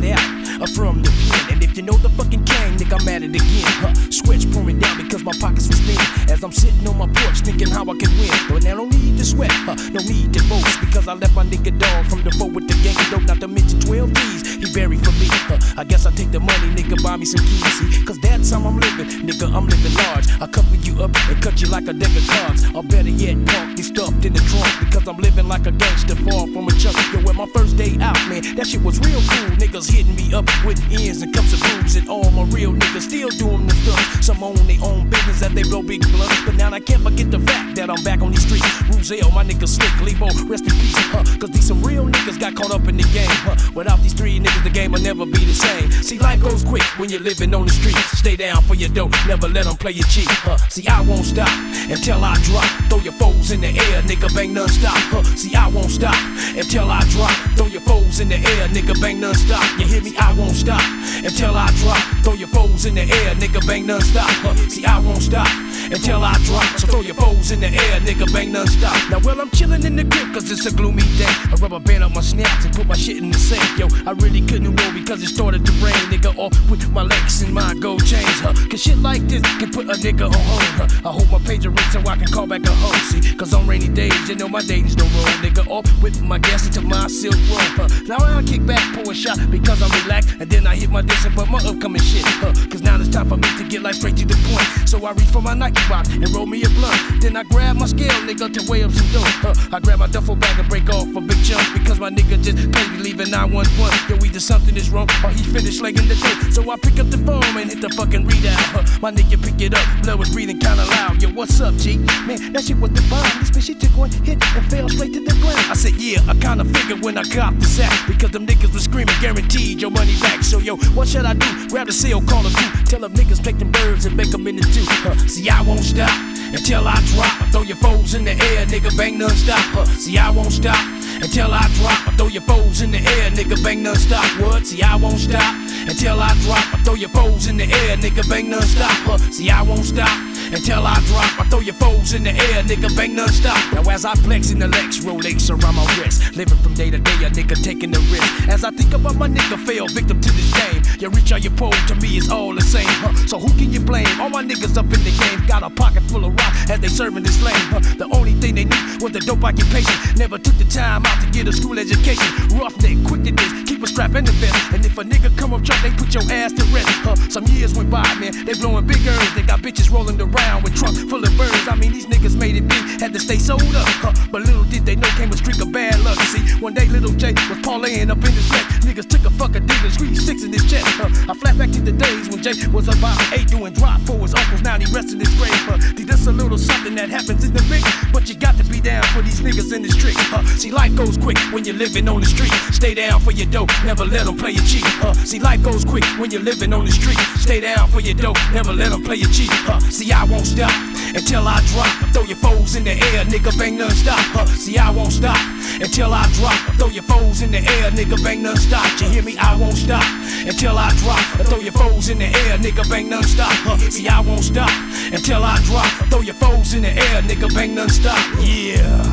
got out from the pen. And if you know the fucking gang, nigga, I'm at it again. Sweat's pouring down because my pockets was thin. As I'm sitting on my porch thinking how I can win. But now no need to sweat, no need to boast. Because I left my nigga dog from the foe with the gang of dope. Not to mention 12 G's, he buried for me. I guess I take the money, nigga, buy me some keys. See, cause that's how I'm living, nigga, I'm living large. I cover you up and cut you like a deck of cards. Or better yet, park you stuffed in the trunk. Because I'm living like a gangster, far from a chunk. Yo, when my first day out, man, that shit was real cool. Niggas hitting me up with ends and cups of booze. And all my real niggas still doing the stuff. Some own their own business that they blow big blunt. But now I can't forget the fact that I'm back on these streets. Ruzel, my nigga Slick, Lebo, rest in peace. Cause these some real niggas got caught up in the game. Without these three niggas, the game will never be the same. See, life goes quick when you're living on the streets. Stay down for your dough, never let them play you cheap. See, I won't stop until I drop. Throw your foes in the air, nigga, bang non-stop. See, I won't stop until I drop. Throw your foes in the air, nigga, bang non-stop. You hear me? I won't stop until I drop. Throw your foes in the air, nigga, bang non-stop. See, I won't stop until I drop. So throw your foes in the air, nigga, bang non-stop. Now, well, I'm chilling in the crib cause it's a gloomy day. I rubber band up my snaps and put my shit in the safe. Yo, I really couldn't roll because it started to rain. Nigga, off with my legs and my gold chains. Cause shit like this can put a nigga on hold. I hope my pager rings so I can call back a hoe. See, cause on rainy days, you know my days don't roll. Nigga, off with my gas into my silk roll. Now I kick back, pour a shot because I'm relaxed. And then I hit my disc but my upcoming shit. Cause now it's time for me to get life straight to the point. So I reach for my Nike box and roll me a blunt. Then I grab my scale, nigga, to weigh up some dough. I grab my duffel bag and break off a big chunk. Because my nigga just paid me leaving 911. Yo, either something is wrong or he finished legging the dope. So I pick up the phone and hit the fucking readout. My nigga pick it up, blood was breathing kinda loud. Yo, what's up, G? Man, that shit was the bomb. This bitch, she took one hit and fell straight to the ground. I said, yeah, I kinda figured when I copped the sack. Because them niggas was screaming, guaranteed your money back. So yo, what should I do? Grab the cell, call a crew. Tell them niggas take them birds and make them into two. See, I won't stop until I drop. Throw your foes in the air, nigga, bang non-stop. See, I won't stop until I drop. Throw your foes in the air, nigga, bang non-stop. What? See, I won't stop until I drop. Throw your foes in the air, nigga, bang non-stop. See, I won't stop until I drop. I throw your foes in the air, nigga, bang non-stop. Now as I flex in the Lex, Rolex around my wrist, living from day to day, a nigga taking the risk. As I think about my nigga fell victim to this game. You reach or you pull, to me it's all the same. So who can you blame? All my niggas up in the game got a pocket full of rock as they serving this lane. The only thing they knew was the dope occupation. Never took the time out to get a school education. Roughneck, quick to this, keep a strap in the vest. And if a nigga come up drunk, they put your ass to rest. Some years went by, man, they blowing big earns. They got bitches rolling around with trunk full of birds. I mean, these niggas made it big, had to stay sold up. But little did they know came a streak of bad luck. See, one day little J was parlaying up in his neck. Niggas took a fucking dig and squeezed six in his chest. I flash back to the days when Jay was about 8 doing drop for his uncles. Now he rests in his grave. See, that's a little something that happens in the mix. But you got to be down for these niggas in the street. See, life goes quick when you're living on the street. Stay down for your dough, never let them play you cheap. See, life goes quick when you're living on the street. Stay down for your dough, never let them play you cheap. See, I won't stop until I drop. Throw your foes in the air, nigga, bang non-stop. See, I won't stop until I drop. Throw your foes in the air, nigga, bang non-stop. You hear me? I won't stop until I drop. Throw your foes in the air, nigga, bang non-stop. See, I won't stop until I drop. Throw your foes in the air, nigga, bang non-stop. Yeah.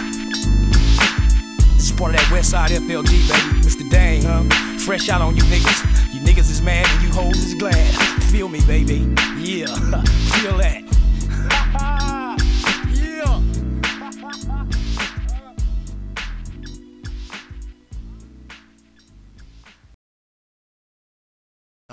This is part of that Westside FLG, baby. Mr. Dang, fresh out on you niggas. You niggas is mad and you hoes is glad. Feel me, baby. Yeah, feel that.